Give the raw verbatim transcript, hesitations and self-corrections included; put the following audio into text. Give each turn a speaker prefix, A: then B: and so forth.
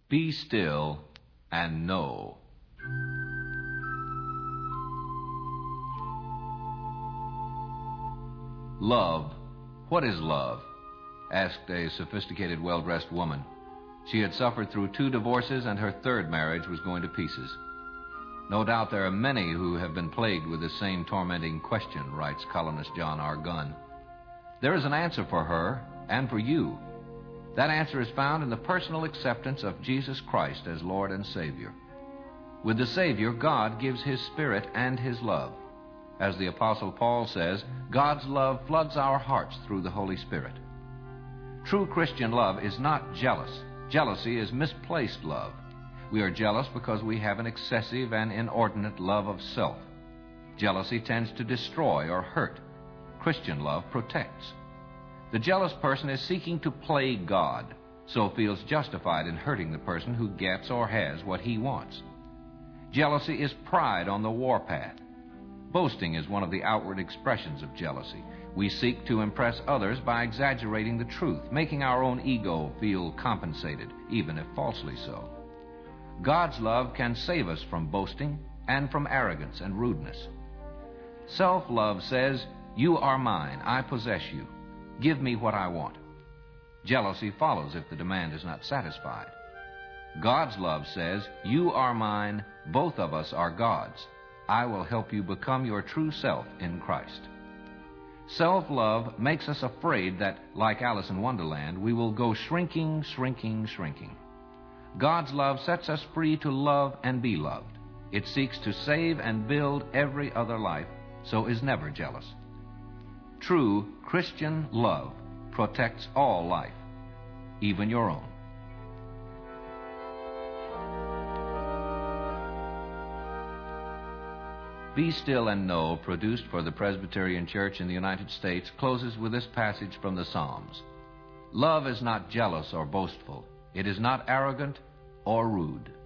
A: Be still and know. Love. What is love? Asked a sophisticated, well-dressed woman. She had suffered through two divorces, and her third marriage was going to pieces. No doubt there are many who have been plagued with this same tormenting question, writes columnist John R. Gunn. There is an answer for her and for you. That answer is found in the personal acceptance of Jesus Christ as Lord and Savior. With the Savior, God gives His Spirit and His love. As the Apostle Paul says, God's love floods our hearts through the Holy Spirit. True Christian love is not jealous. Jealousy is misplaced love. We are jealous because we have an excessive and inordinate love of self. Jealousy tends to destroy or hurt. Christian love protects. The jealous person is seeking to plague God, so feels justified in hurting the person who gets or has what he wants. Jealousy is pride on the warpath. Boasting is one of the outward expressions of jealousy. We seek to impress others by exaggerating the truth, making our own ego feel compensated, even if falsely so. God's love can save us from boasting and from arrogance and rudeness. Self-love says, "You are mine, I possess you. Give me what I want." Jealousy follows if the demand is not satisfied. God's love says, "You are mine, both of us are God's. I will help you become your true self in Christ." Self-love makes us afraid that, like Alice in Wonderland, we will go shrinking, shrinking, shrinking. God's love sets us free to love and be loved. It seeks to save and build every other life, so is never jealous. True Christian love protects all life, even your own. Be Still and Know, produced for the Presbyterian Church in the United States, closes with this passage from the Psalms. Love is not jealous or boastful. It is not arrogant or rude.